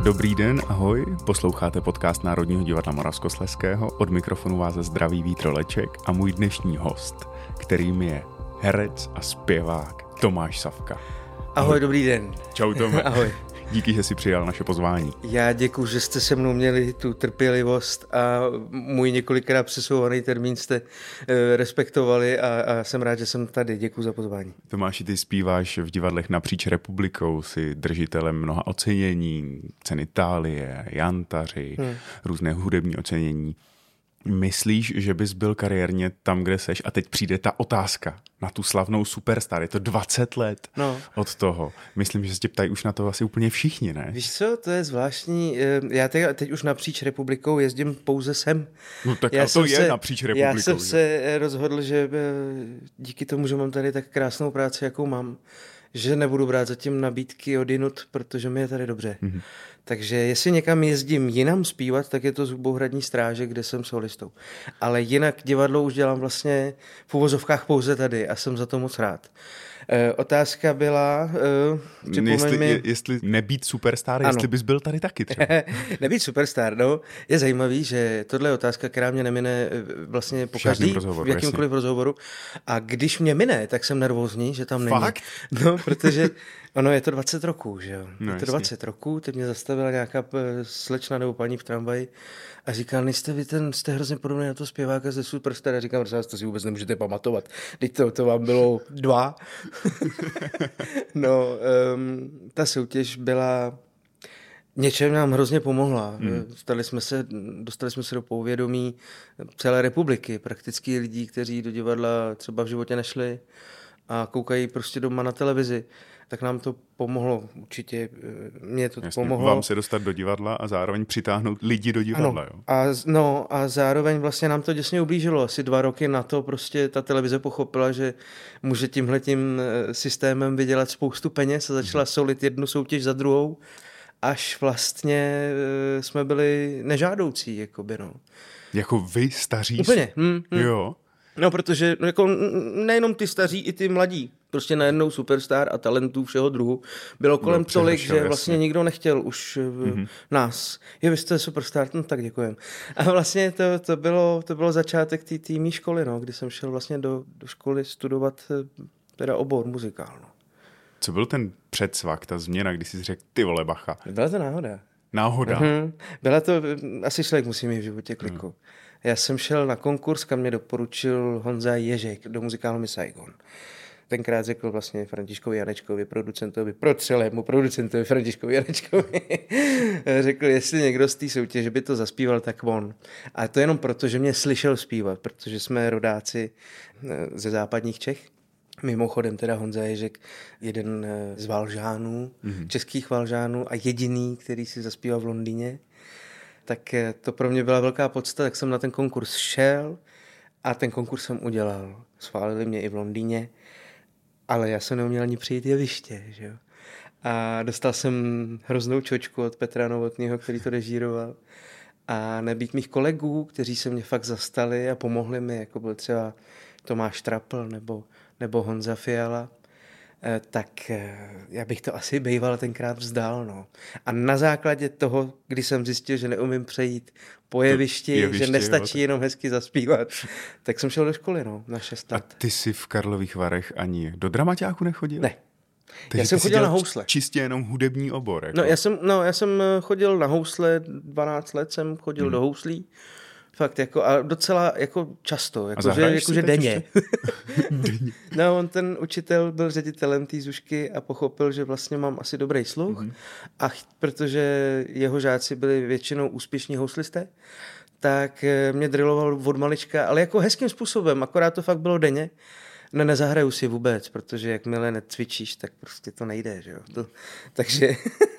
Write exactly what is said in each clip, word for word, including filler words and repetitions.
Dobrý den, ahoj, posloucháte podcast Národního divadla Moravskoslezského, od mikrofonu vás zdraví Vít Roleček a můj dnešní host, kterým je herec a zpěvák Tomáš Savka. Ahoj, ahoj. Dobrý den. Čau Tome. Ahoj. Díky, že jsi přijal naše pozvání. Já děkuji, že jste se mnou měli tu trpělivost a můj několikrát přesouvaný termín jste e, respektovali a, a jsem rád, že jsem tady. Děkuji za pozvání. Tomáši, ty zpíváš v divadlech napříč republikou, jsi držitelem mnoha ocenění, ceny Itálie, Jantaři, hmm. různé hudební ocenění. Myslíš, že bys byl kariérně tam, kde seš? A teď přijde ta otázka na tu slavnou Superstar. Je to dvacet let no. od toho. Myslím, že se tě ptají už na to asi úplně všichni, ne? Víš co, to je zvláštní. Já teď, teď už napříč republikou jezdím pouze sem. No tak já a to je se, napříč republikou. Já jsem že? se rozhodl, že díky tomu, že mám tady tak krásnou práci, jakou mám, že nebudu brát zatím nabídky odinut, protože mi je tady dobře. Mm-hmm. Takže jestli někam jezdím jinam zpívat, tak je to Zubohradní stráže, kde jsem solistou. Ale jinak divadlo už dělám vlastně v uvozovkách pouze tady a jsem za to moc rád. E, otázka byla... E, jestli, mi... jestli nebýt superstar, ano. Jestli bys byl tady taky třeba. Nebýt superstar, no. Je zajímavý, že tohle je otázka, která mě nemine vlastně po každý, rozhovoru, v jakýmkoliv jasně. rozhovoru. A když mě mine, tak jsem nervózní, že tam není. Fakt? No, protože ono je to dvacet roků, že jo. No, je to dvacet roků, teď mě zastavila nějaká slečna nebo paní v tramvaji a říkal, nejste vy ten, jste hrozně podobný na to zpěváka ze Superstar. A říkám, že to si vůbec nemůžete pamatovat. Teď to, to vám bylo dva. No, um, ta soutěž byla, něčem nám hrozně pomohla. Hmm. Dostali jsme se, dostali jsme se do povědomí celé republiky, prakticky lidí, kteří do divadla třeba v životě nešli a koukají prostě doma na televizi. Tak nám to pomohlo určitě, mě to Jasně, pomohlo. Vám se dostat do divadla a zároveň přitáhnout lidi do divadla, ano. jo? A, no a zároveň vlastně nám to děsně ublížilo. Asi dva roky na to prostě ta televize pochopila, že může tímhletím systémem vydělat spoustu peněz a začala hmm. solit jednu soutěž za druhou, až vlastně jsme byli nežádoucí, jakoby, no. Jako vy staří? Úplně. Hmm, hmm. Jo. No, protože no, jako, nejenom ty staří, i ty mladí. Prostě najednou Superstar a talentů všeho druhu bylo kolem no, tolik, že jasně. vlastně nikdo nechtěl už mm-hmm. nás. Je, vy jste Superstar, no tak děkujem. A vlastně to, to, bylo, to bylo začátek té týmí školy, no, kdy jsem šel vlastně do, do školy studovat teda obor muzikál. No. Co byl ten předsvak, ta změna, když jsi řekl, ty vole bacha? Byla to náhoda. Náhoda? Mm-hmm. Byla to, asi člověk musí mít v životě kliku. Mm. Já jsem šel na konkurs, kam mě doporučil Honza Ježek do muzikálu Miss Saigon. Tenkrát řekl vlastně Františkovi Janečkovi, producentovi, procelému producentovi Františkovi Janečkovi, řekl, jestli někdo z té soutěže by to zaspíval, tak on. A to jenom proto, že mě slyšel zpívat, protože jsme rodáci ze západních Čech. Mimochodem teda Honza Ježek, jeden z Valžánů, mm-hmm. českých Valžánů a jediný, který si zaspíval v Londýně. Tak to pro mě byla velká podsta, tak jsem na ten konkurs šel a ten konkurs jsem udělal. Schválili mě i v Londýně, ale já jsem neuměl ani přijít jeviště, že jo. A dostal jsem hroznou čočku od Petra Novotného, který to režíroval. A nebýt mých kolegů, kteří se mě fakt zastali a pomohli mi, jako byl třeba Tomáš Trapl nebo, nebo Honza Fiala, tak já bych to asi býval tenkrát vzdal. No. A na základě toho, kdy jsem zjistil, že neumím přejít po jevišti, jeviště, že nestačí jo, jenom hezky zaspívat, tak jsem šel do školy no, na šest let. A ty jsi v Karlových Varech ani do dramaťáku nechodil? Ne. Takže já jsem chodil na housle. Čistě jenom hudební obor. Jako. No, já jsem, no, já jsem chodil na housle, dvanáct let jsem chodil hmm. do houslí. Fakt, jako, a docela jako často, jako, že, jako, že denně. denně. No, on ten učitel byl ředitelem té Zušky a pochopil, že vlastně mám asi dobrý sluch, mm-hmm. a ch- protože jeho žáci byli většinou úspěšní houslisté, tak mě drilloval od malička, ale jako hezkým způsobem, akorát to fakt bylo denně. No, nezahraju si vůbec, protože jakmile necvičíš, tak prostě to nejde, že jo. To, takže...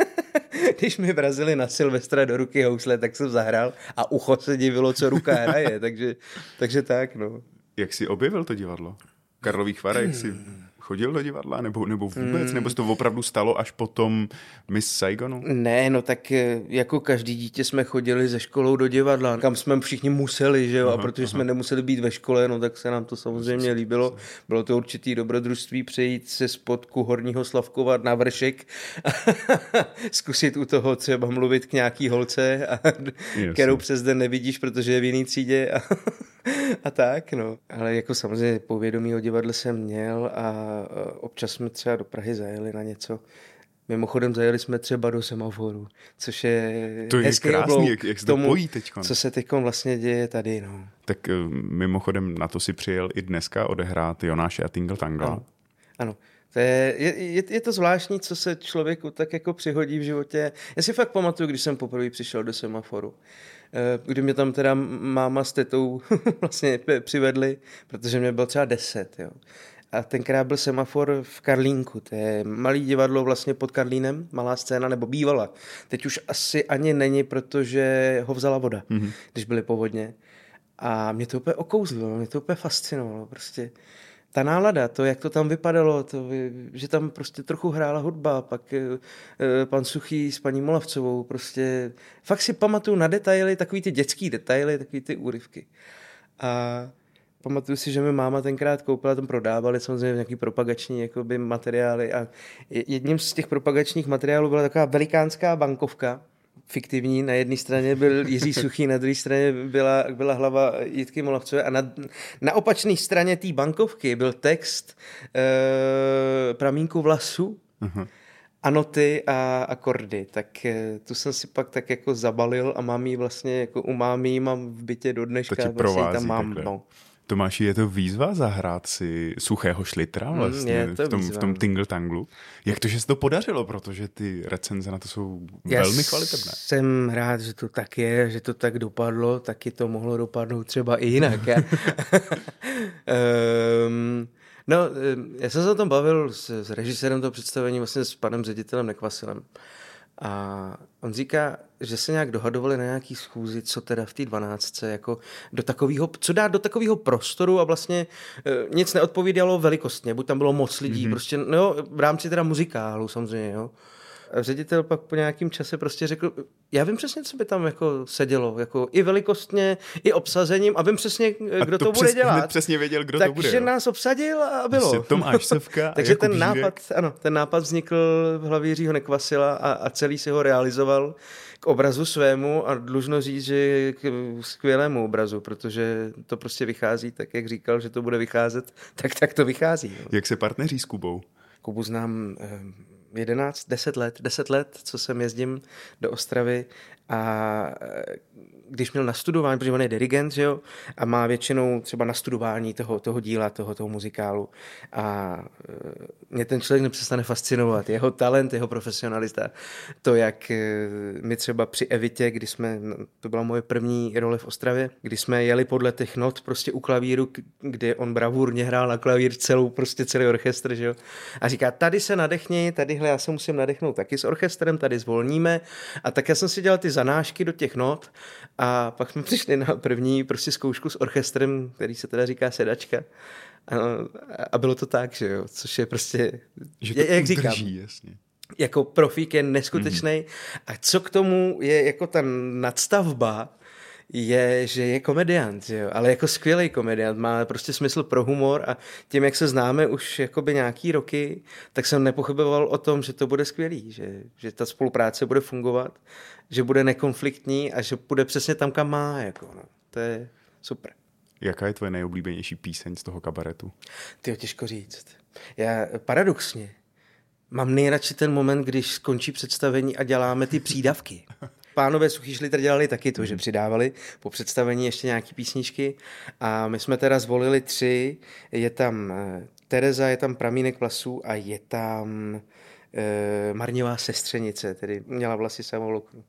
Když mi vrazili na Silvestra do ruky housle, tak jsem zahrál a ucho se divilo, co ruka hraje, takže, takže tak, no. Jak jsi objevil to divadlo? V Karlových Varech jsi chodil do divadla, nebo, nebo vůbec, mm. nebo se to opravdu stalo až potom Miss Saigonu? Ne, no tak jako každý dítě jsme chodili ze školou do divadla, kam jsme všichni museli, že jo, aha, a protože aha. jsme nemuseli být ve škole, no tak se nám to samozřejmě líbilo. Bylo to určitý dobrodružství přejít se spodku Horního Slavkova na vršek a zkusit u toho třeba mluvit k nějaký holce, a, kterou přes den nevidíš, protože je v jiný třídě a, a tak, no. Ale jako samozřejmě povědomí o divadle jsem měl a občas jsme třeba do Prahy zajeli na něco. Mimochodem zajeli jsme třeba do Semaforu, což je to je hezký krásný, oblouk jak, jak se tomu, to pojí teďkon. Co se teďkon vlastně děje tady, no. Tak mimochodem na to si přijel i dneska odehrát Jonáše a Tingle Tangle. Ano, ano. To je, je, je to zvláštní, co se člověku tak jako přihodí v životě. Já si fakt pamatuju, když jsem poprvé přišel do Semaforu, kdy mě tam teda máma s tetou vlastně přivedli, protože mě bylo třeba deset, jo. A tenkrát byl Semafor v Karlínku, to je malý divadlo vlastně pod Karlínem, malá scéna, nebo bývala. Teď už asi ani není, protože ho vzala voda, mm-hmm. když byly povodně. A mě to úplně okouzlilo, mě to úplně fascinovalo, prostě. Ta nálada, to, jak to tam vypadalo, to, že tam prostě trochu hrála hudba, pak e, pan Suchý s paní Molavcovou, prostě fakt si pamatuju na detaily, takový ty dětský detaily, takový ty úryvky. A pamatuju si, že mi máma tenkrát koupila, tam prodávali samozřejmě nějaký propagační jakoby, materiály a jedním z těch propagačních materiálů byla taková velikánská bankovka, fiktivní, na jedné straně byl Jiří Suchý, na druhé straně byla, byla hlava Jitky Molavcové a na, na opačné straně té bankovky byl text e, Pramínku vlasu, uh-huh. a noty a akordy, tak e, tu jsem si pak tak jako zabalil a mám ji vlastně jako u mámy mám v bytě do dneška. To tě provází vlastně tam mám, no. Tomáši, je to výzva zahrát si Suchého Šlitra vlastně mm, v, tom, v tom Tingle Tanglu? Jak to, že se to podařilo, protože ty recenze na to jsou Já velmi kvalitebné. Jsem rád, že to tak je, že to tak dopadlo, taky to mohlo dopadnout třeba i jinak. um, no, já jsem se o tom bavil s, s režisérem toho představení, vlastně s panem ředitelem Nekvasilem. A on říká, že se nějak dohadovali na nějaký schůzi, co teda v té dvanáctce, jako do takového, co dát do takového prostoru a vlastně e, nic neodpovídalo velikostně, buď tam bylo moc lidí, mm-hmm. prostě, no v rámci teda muzikálu samozřejmě, jo. A ředitel pak po nějakém čase prostě řekl, já vím přesně, co by tam jako sedělo, jako i velikostně, i obsazením a vím přesně, kdo to, to bude dělat. přesně věděl, kdo tak, to bude. Takže nás obsadil a bylo. Prostě Tomáš Sovka Takže Jakub ten Žívek. nápad, ano, ten nápad vznikl v hlavě Jiřího Nekvasila a, a celý si ho realizoval k obrazu svému a dlužno říct, že k skvělému obrazu, protože to prostě vychází tak, jak říkal, že to bude vycházet, tak tak to vychází. No. Jak se partneří s Kubou? Kubu znám jedenáct, deset let, deset let, co sem jezdím do Ostravy a když měl nastudování, protože on je dirigent, že jo, a má většinou třeba nastudování toho, toho díla, toho, toho muzikálu a mě ten člověk nepřestane fascinovat, jeho talent, jeho profesionalita, to, jak my třeba při Evitě, kdy jsme, to byla moje první role v Ostravě, kdy jsme jeli podle těch not prostě u klavíru, kde on bravurně hrál na klavír celou, prostě celý orchestr, že jo, a říká, tady se nadechni, tadyhle já se musím nadechnout taky s orchestrem, tady zvolníme a tak já jsem si dělal ty zanášky do těch not a pak jsme přišli na první prostě zkoušku s orchestrem, který se teda říká sedačka. A, a bylo to tak, že jo, což je prostě, že to jak udrží, říkám, jasně. Jako profík je neskutečný. Mm. A co k tomu je jako ta nadstavba, je, že je komediant, jo? Ale jako skvělý komediant, má prostě smysl pro humor a tím, jak se známe už jakoby nějaký roky, tak jsem nepochyboval o tom, že to bude skvělý, že, že ta spolupráce bude fungovat, že bude nekonfliktní a že bude přesně tam, kam má. Jako, no. To je super. Jaká je tvoje nejoblíbenější píseň z toho kabaretu? Tyjo, těžko říct. Já paradoxně mám nejradši ten moment, když skončí představení a děláme ty přídavky. Pánové Suchý Šlitr dělali taky to, že přidávali po představení ještě nějaký písničky a my jsme teda zvolili tři. Je tam Tereza, je tam Pramínek vlasů a je tam e, Marnivá sestřenice, tedy měla vlasy samolouku.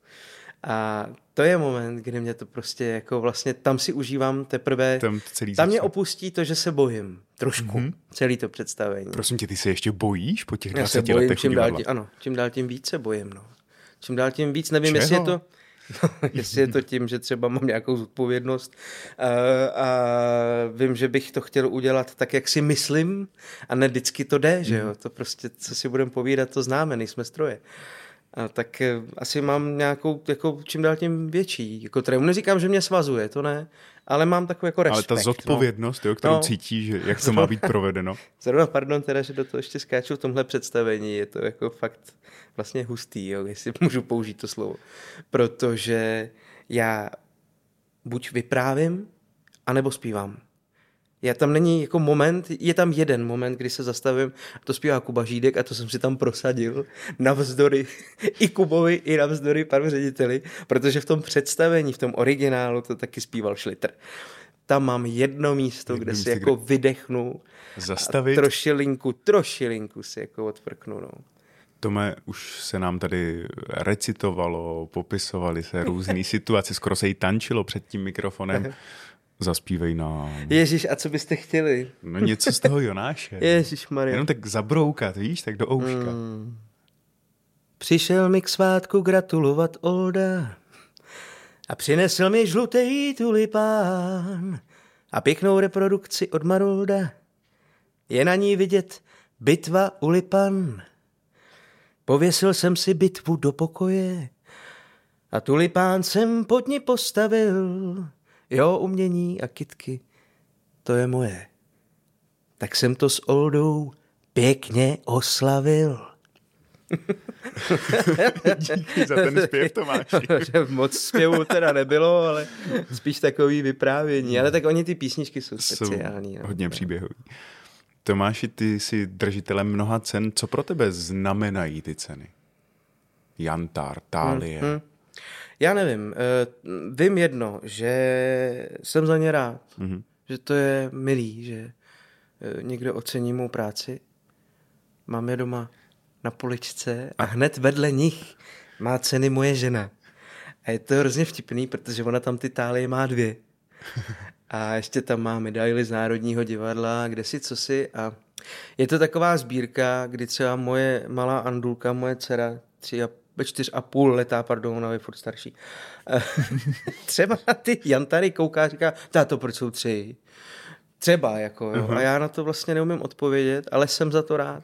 A to je moment, kdy mě to prostě jako vlastně, tam si užívám teprve, tam, tam mě opustí to, že se bojím trošku, mm-hmm. celý to představení. Prosím tě, ty se ještě bojíš po těch dvaceti letech čím dál tím, ano, čím dál tím víc se bojím, no. Čím dál tím víc, nevím, Čeho? jestli je to... Jestli je to tím, že třeba mám nějakou zodpovědnost a, a vím, že bych to chtěl udělat tak, jak si myslím a ne vždycky to jde, že jo. To prostě, co si budeme povídat, to známe, nejsme stroje. A tak asi mám nějakou, jako čím dál tím větší, jako trému. Neříkám, že mě svazuje, to ne, ale mám takový jako respekt. Ale ta zodpovědnost, no. Jo, kterou no. cítí, že jak to má být provedeno. Zrovna, pardon, teda, že do toho ještě skáču v tomhle představení, je to jako fakt vlastně hustý, jo, jestli můžu použít to slovo. Protože já buď vyprávím, anebo zpívám. Já tam není jako moment, je tam jeden moment, kdy se zastavím, to zpívá Kuba Žídek a to jsem si tam prosadil navzdory i Kubovi, i navzdory panu řediteli, protože v tom představení, v tom originálu to taky zpíval Šlitr. Tam mám jedno místo, jedno kde místo, si jako kde... vydechnu zastavit. A trošilinku, trošilinku si jako odfrknu. No. Tome, už se nám tady recitovalo, popisovaly se různé situace, skoro se jí tančilo před tím mikrofonem. Zaspívej nám. Ježíš, a co byste chtěli? No něco z toho Jonáše. Ježišmarja. Jenom tak zabroukat, víš, tak do ouška. Mm. Přišel mi k svátku gratulovat Olda a přinesl mi žlutý tulipán a pěknou reprodukci od Marolda. Je na ní vidět bitva u Lipan. Pověsil jsem si bitvu do pokoje a tulipán jsem pod ní postavil. Jo, umění a kytky, to je moje. Tak jsem to s Oldou pěkně oslavil. Díky za ten zpěv, Tomáši. Moc zpěvu teda nebylo, ale spíš takový vyprávění. Ale tak oni ty písničky jsou speciální. Jsou hodně příběhový. Tomáši, ty jsi držitelem mnoha cen. Co pro tebe znamenají ty ceny? Jantár, Thálie. Hmm, hmm. Já nevím. Vím jedno, že jsem za ně rád. Hmm. Že to je milý, že někdo ocení mou práci. Mám je doma na poličce a hned vedle nich má ceny moje žena. A je to hrozně vtipný, protože ona tam ty Thálie má dvě. A ještě tam má medaily z Národního divadla, kde si, co si. A je to taková sbírka, kdy třeba moje malá Andulka, moje dcera, tři a, čtyř a půl letá, pardon, ona je furt starší. Třeba na ty jantary kouká a říká, táto, proč jsou tři? Třeba, jako, jo. Uh-huh. A já na to vlastně neumím odpovědět, ale jsem za to rád.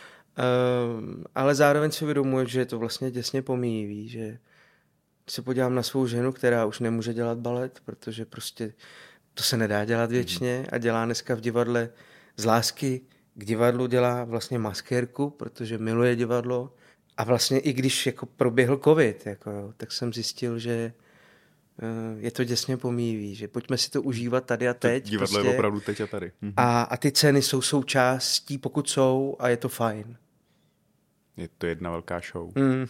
Um, ale zároveň si uvědomuji, že je to vlastně děsně pomíjivý, že se podívám na svou ženu, která už nemůže dělat balet, protože prostě to se nedá dělat věčně a dělá dneska v divadle z lásky k divadlu, dělá vlastně maskérku, protože miluje divadlo a vlastně i když jako proběhl covid, jako jo, tak jsem zjistil, že uh, je to děsně pomíjivý, že pojďme si to užívat tady a teď. To divadlo prostě, je opravdu teď a tady. Mhm. A, a ty ceny jsou součástí, pokud jsou, a je to fajn. Je to jedna velká show. Mm.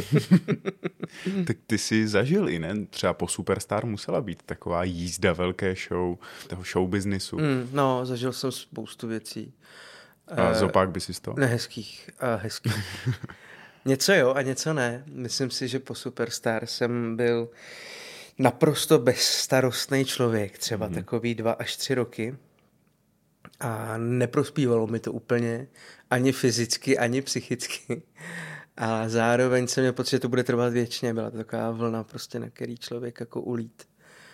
Tak ty jsi zažil i, ne? Třeba po Superstar musela být taková jízda velké show, toho show businessu. Mm, no, zažil jsem spoustu věcí. A uh, zopak by si z toho? Nehezkých a hezkých. Něco jo a něco ne. Myslím si, že po Superstar jsem byl naprosto bezstarostný člověk, třeba mm. takový dva až tři roky. A neprospívalo mi to úplně, ani fyzicky, ani psychicky. A zároveň jsem měl pocit, že to bude trvat věčně. Byla to taková vlna, prostě, na který člověk jako ulít.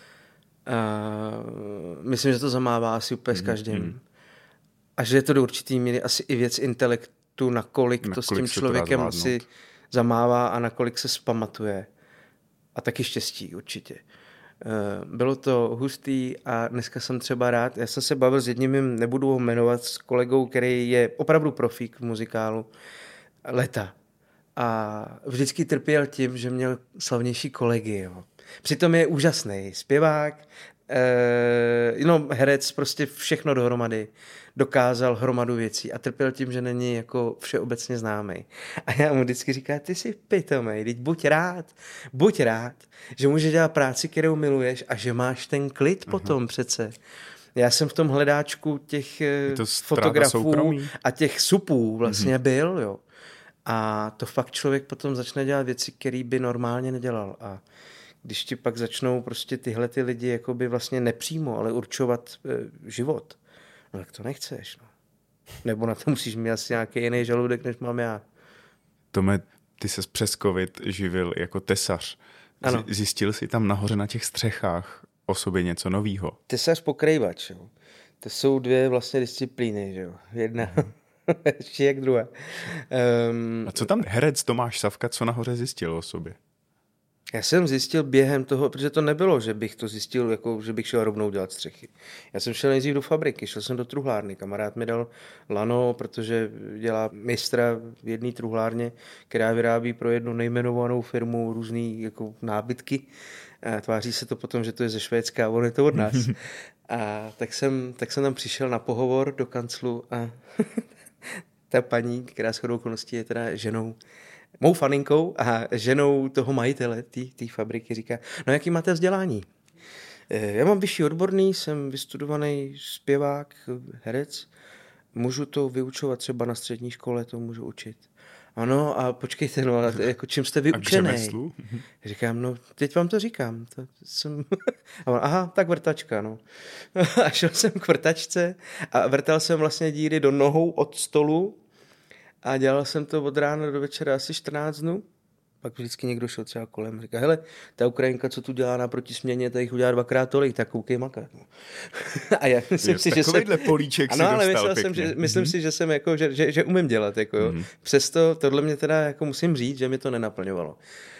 A myslím, že to zamává asi úplně s každým. Mm. A že je to do určitý míry asi i věc intelektu, nakolik, nakolik to s tím člověkem asi zamává a nakolik se zpamatuje. A taky štěstí určitě. Bylo to hustý a dneska jsem třeba rád. Já jsem se bavil s jedním, nebudu ho jmenovat, s kolegou, který je opravdu profík v muzikálu, Leta. A vždycky trpěl tím, že měl slavnější kolegy. Jo. Přitom je úžasný zpěvák, eh, no, herec, prostě všechno dohromady. Dokázal hromadu věcí a trpěl tím, že není jako všeobecně známý. A já mu vždycky říkám, ty jsi pitomej, teď buď rád, buď rád, že můžeš dělat práci, kterou miluješ a že máš ten klid uh-huh. potom přece. Já jsem v tom hledáčku těch fotografů soukromí. A těch supů vlastně uh-huh. byl, jo. A to fakt člověk potom začne dělat věci, které by normálně nedělal. A když ti pak začnou prostě tyhle ty lidi jakoby vlastně nepřímo, ale určovat e, život, no tak to nechceš. No. Nebo na to musíš mít asi nějaký jiný žaludek, než mám já. Tome, ty ses přes covid živil jako tesař. Ano. Zjistil jsi tam nahoře na těch střechách o sobě něco novýho? Tesař pokrývač, jo. To jsou dvě vlastně disciplíny, že jo. Jedna ještě jak druhá. Um, A co tam herec Tomáš Savka, co nahoře zjistil o sobě? Já jsem zjistil během toho, protože to nebylo, že bych to zjistil, jako, že bych šel rovnou dělat střechy. Já jsem šel nejdřív do fabriky, šel jsem do truhlárny. Kamarád mi dal lano, protože dělá mistra v jedné truhlárně, která vyrábí pro jednu nejmenovanou firmu různý jako nábytky. A tváří se to potom, že to je ze Švédska a on je to od nás. A tak jsem, tak jsem tam přišel na pohovor do kanclu a ta paní, která shodou okolností je teda ženou, mou faninkou a ženou toho majitele té fabriky, říká, no jaký máte vzdělání? Já mám vyšší odborný, jsem vystudovaný zpěvák, herec, můžu to vyučovat třeba na střední škole, to můžu učit. Ano, a počkejte, no, ale jako čím jste vyučený? Říkám, no, teď vám to říkám. To jsem... A on, aha, tak vrtačka, no. A šel jsem k vrtačce a vrtal jsem vlastně díry do nohou od stolu a dělal jsem to od rána do večera asi čtrnáct dnů. Pak vždycky někdo šel třeba kolem a říká, hele, ta Ukrajinka, co tu dělá naproti směně, ta jich udělá dvakrát tolik, tak koukej makat. No. A já myslím jo, si, že jsem... políček ano, si ale dostal myslel jsem, že, myslím mm-hmm. si, že jsem jako, že, že, že umím dělat, jako jo. Mm-hmm. Přesto tohle mě teda jako musím říct, že mě to nenaplňovalo.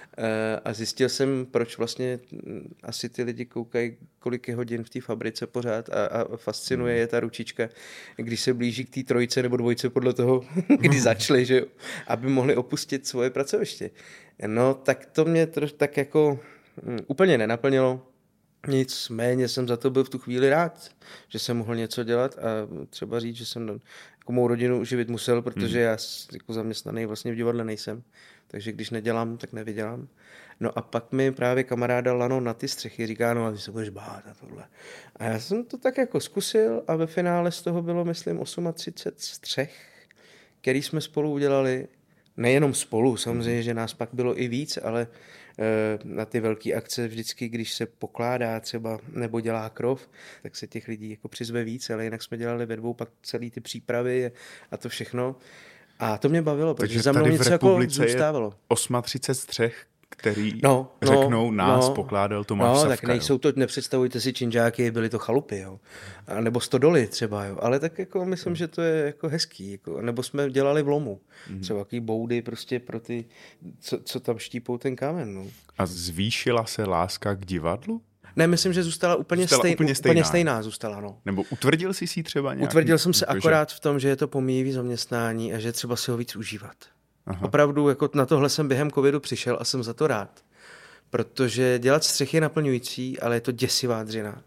A zjistil jsem, proč vlastně asi ty lidi koukají, kolik je hodin v té fabrice pořád a, a fascinuje je ta ručička, když se blíží k té trojce nebo dvojce podle toho, kdy začali, že jo, aby mohli opustit svoje pracoviště. No, tak to mě troš, tak jako um, úplně nenaplnilo. Nicméně jsem za to byl v tu chvíli rád, že jsem mohl něco dělat a třeba říct, že jsem jako mou rodinu živit musel, protože hmm. já jako zaměstnaný vlastně v divadle nejsem. Takže když nedělám, tak nevydělám. No a pak mi právě kamarád dal lano na ty střechy, říká, no a ty se budeš bát a tohle. A já jsem to tak jako zkusil a ve finále z toho bylo, myslím, třicet osm střech, který jsme spolu udělali. Nejenom spolu, samozřejmě, že nás pak bylo i víc, ale e, na ty velké akce vždycky, když se pokládá třeba nebo dělá krov, tak se těch lidí jako přizve víc, ale jinak jsme dělali ve dvou pak celý ty přípravy a to všechno. A to mě bavilo, protože takže za mnou něco jako zůstávalo. třicet osm střech, který no, řeknou, no, nás no, pokládal Tomáš no, Savka. Tak nejsou to, nepředstavujte si činžáky, byly to chalupy, jo. A nebo stodoly třeba, jo. Ale tak jako myslím, no. že to je jako hezký. Jako, nebo jsme dělali v lomu. Mm-hmm. Třeba jaký boudy prostě pro ty, co, co tam štípou ten kámen. No. A zvýšila se láska k divadlu? Ne, myslím, že zůstala úplně, zůstala stejn, úplně stejná. Úplně stejná zůstala, no. Nebo utvrdil jsi si třeba nějak? Utvrdil jsem se jako, akorát že... v tom, že je to pomíjivý zaměstnání a že třeba si ho víc užívat. Aha. Opravdu jako na tohle jsem během covidu přišel a jsem za to rád. Protože dělat střechy je naplňující, ale je to děsivá dřina.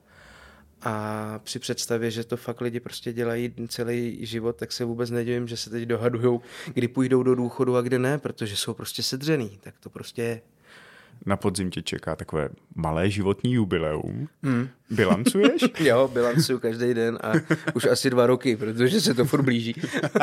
A při představě, že to fakt lidi prostě dělají celý život, tak se vůbec nedivím, že se teď dohadujou, kdy půjdou do důchodu a kdy ne, protože jsou prostě sedřený. Tak to prostě je. Na podzim tě čeká takové malé životní jubileum. Hmm. Bilancuješ? Jo, bilancuju každý den a už asi dva roky, protože se to furt blíží.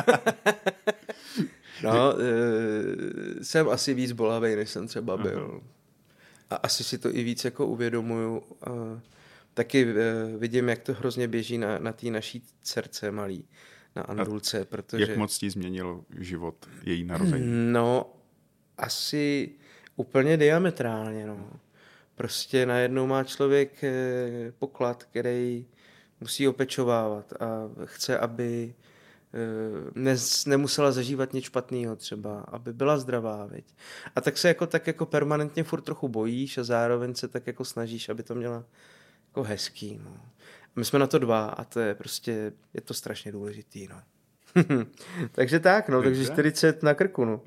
No, e, jsem asi víc bolavej, než jsem třeba byl. A asi si to i víc jako uvědomuju. A taky e, vidím, jak to hrozně běží na, na té naší dcerce malý, na Andulce. Protože... Jak moc ti změnil život její narození? No, asi úplně diametrálně. No. Prostě najednou má člověk e, poklad, který musí opečovávat a chce, aby Ne, nemusela zažívat nic špatného třeba, aby byla zdravá, viď? A tak se jako, tak jako permanentně furt trochu bojíš a zároveň se tak jako snažíš, aby to měla jako hezký, no. My jsme na to dva a to je prostě, je to strašně důležitý, no. Takže tak, no, takže čtyřicet na krku, no.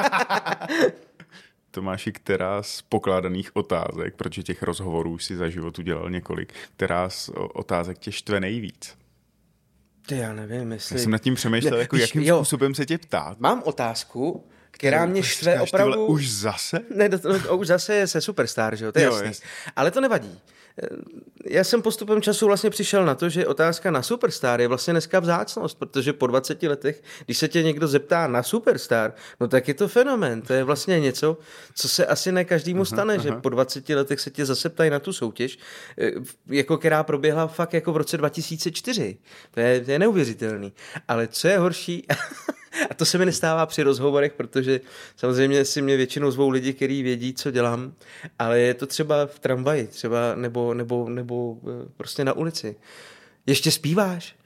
Tomáši, která z pokládaných otázek, protože těch rozhovorů už si za život udělal několik, která z otázek tě štve nejvíc? To já nevím, jestli... Já jsem nad tím přemýšlel, jako jakým jo. způsobem se tě ptát. Mám otázku, která mě štve opravdu... Vole, už zase? Ne, to, to, už zase je se Superstar, že jo, to je jo, jasný. Jest. Ale to nevadí. Já jsem postupem času vlastně přišel na to, že otázka na Superstar je vlastně dneska vzácnost, protože po dvaceti letech, když se tě někdo zeptá na Superstar, no tak je to fenomén. To je vlastně něco, co se asi ne každému stane, aha, že aha. po dvaceti letech se tě zase ptají na tu soutěž, jako která proběhla fakt jako v roce dva tisíce čtyři. To je, to je neuvěřitelný. Ale co je horší... A to se mi nestává při rozhovorech, protože samozřejmě si mě většinou zvou lidi, kteří vědí, co dělám, ale je to třeba v tramvaji, třeba nebo, nebo, nebo prostě na ulici. Ještě zpíváš?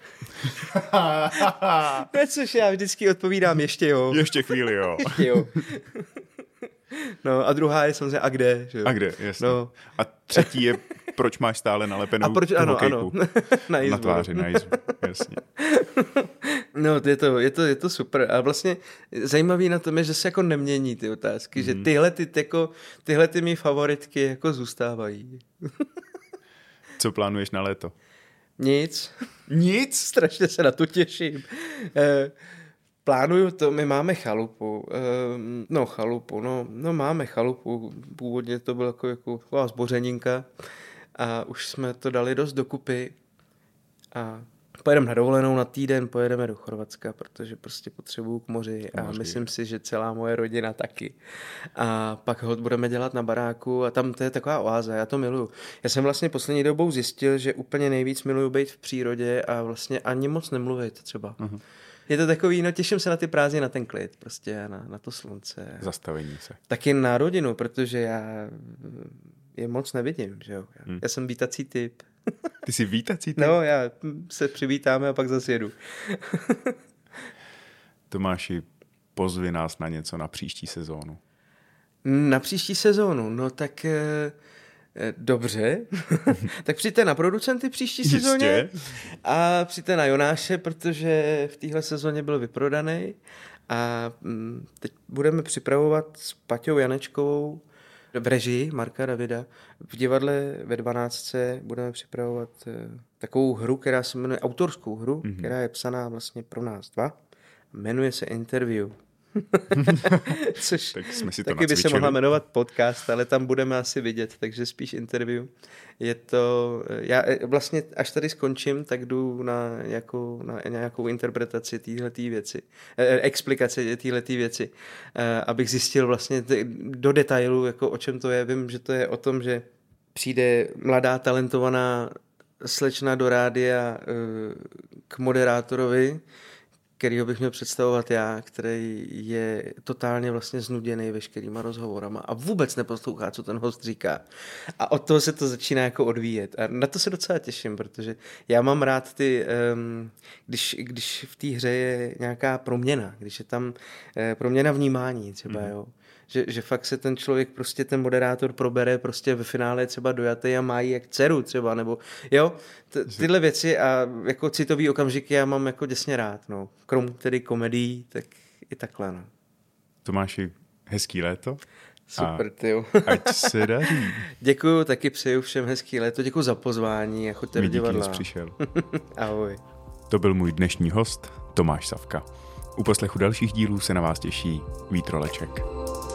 Což já vždycky odpovídám, ještě jo. Ještě chvíli, jo. Ještě jo. No a druhá je samozřejmě, a kde? Že jo? A kde, jasně. No. A třetí je, proč máš stále nalepenou a proč, ano, ano. na, na tváři, na jizbu, jasně. No, je to, je, to, je to super. A vlastně zajímavý na tom je, že se jako nemění ty otázky, mm. že tyhle ty, jako, tyhle ty mý favoritky jako zůstávají. Co plánuješ na léto? Nic. Nic? Strašně se na to těším. Eh, plánuju to, my máme chalupu. Eh, no, chalupu, no, no máme chalupu. Původně to bylo jako, jako taková zbořeninka a už jsme to dali dost dokupy a pojedeme na dovolenou na týden, pojedeme do Chorvatska, protože prostě potřebuju k moři a moři, myslím si, že celá moje rodina taky. A pak hod budeme dělat na baráku a tam to je taková oáza, já to miluju. Já jsem vlastně poslední dobou zjistil, že úplně nejvíc miluju být v přírodě a vlastně ani moc nemluvit třeba. Uh-huh. Je to takový, no těším se na ty prázdniny, na ten klid, prostě na, na to slunce. Zastavení se. Taky na rodinu, protože já je moc nevidím, že jo. Já, hmm. já jsem vítací typ. Ty jsi vítací typ? No, já se přivítáme a pak zase jedu. Tomáši, pozvi nás na něco na příští sezónu. Na příští sezónu? No tak eh, dobře. Tak přijďte na producenty příští Jistě. sezóně a přijďte na Jonáše, protože v téhle sezóně byl vyprodaný a hm, teď budeme připravovat s Paťou Janečkovou v režii Marka Davida. V divadle ve dvanáctce budeme připravovat uh, takovou hru, která se jmenuje, autorskou hru, mm-hmm. která je psaná vlastně pro nás dva. Jmenuje se Interview. Což tak jsme si to taky by nacvičili. se mohla jmenovat podcast, ale tam budeme asi vidět, takže spíš interview. Je to, já vlastně až tady skončím, tak jdu na nějakou, na nějakou interpretaci téhletý věci, eh, explikaci téhletý věci, eh, abych zjistil vlastně do detailu, jako o čem to je. Vím, že to je o tom, že přijde mladá talentovaná slečna do rádia eh, k moderátorovi, kterýho bych měl představovat já, který je totálně vlastně znuděný veškerýma rozhovorama a vůbec neposlouchá, co ten host říká. A od toho se to začíná jako odvíjet. A na to se docela těším, protože já mám rád ty, um, když, když v té hře je nějaká proměna, když je tam uh, proměna vnímání třeba, mm. jo. Že, že fakt se ten člověk, prostě ten moderátor probere prostě ve finále třeba dojatý a má jí jak dceru třeba, nebo jo, t- tyhle věci a jako citový okamžiky já mám jako děsně rád, no. Krom tedy komedií, tak i takhle, no. Tomáši, hezký léto. Super, tyjo. Ať se daří. Děkuju, taky přeju všem hezký léto, děkuju za pozvání a choďte do divadla. Díky, že jsi přišel. Ahoj. To byl můj dnešní host, Tomáš Savka. U poslechu dalších dílů se na vás těší Vít Roleček.